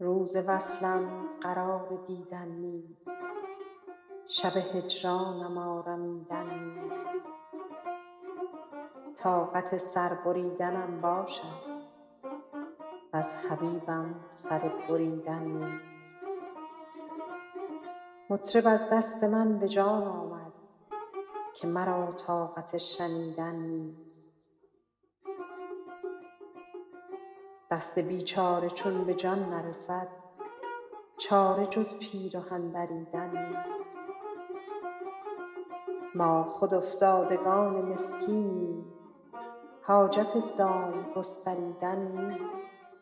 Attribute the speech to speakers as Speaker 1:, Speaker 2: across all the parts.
Speaker 1: روز وصلم قرار دیدن نیست، شب هجرانم آرمیدن نیست. طاقت سر بریدنم باشد وز حبیبم سر بریدن نیست. مطرب از دست من به جان آمد که مرا طاقت شنیدن نیست. دست بیچاره چون به جان نرسد، چاره جز پیرهن دریدن نیست. ما خود افتادگان مسکینیم، حاجت دام گستریدن نیست.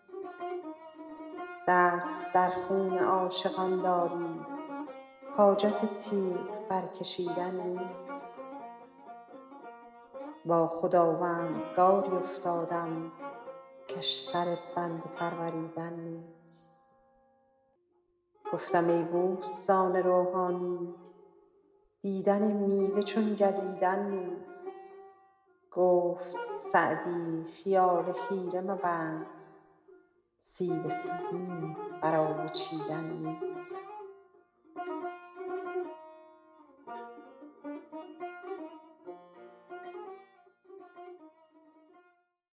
Speaker 1: دست در خون عاشقان داریم، حاجت تیغ برکشیدن نیست. با خداوندگاری افتادم کش سر بنده پروریدن نیست. گفتم ای بوستان روحانی، دیدن میوه چون گزیدن نیست. گفت سعدی خیال خیره مبند، سیب سیمین برای چیدن نیست.